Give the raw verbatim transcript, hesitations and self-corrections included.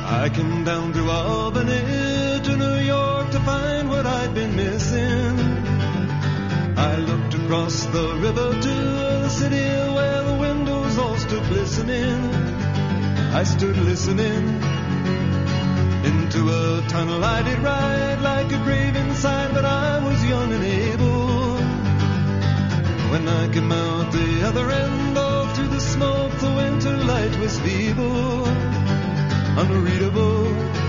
I came down through Albany to New York to find what I'd been missing. I looked across the river to the city where the windows all stood glistening. I stood listening into a tunnel I did ride like a grave inside, but I was young and able. When I came out the other end, off through the smoke, the winter light was feeble, unreadable.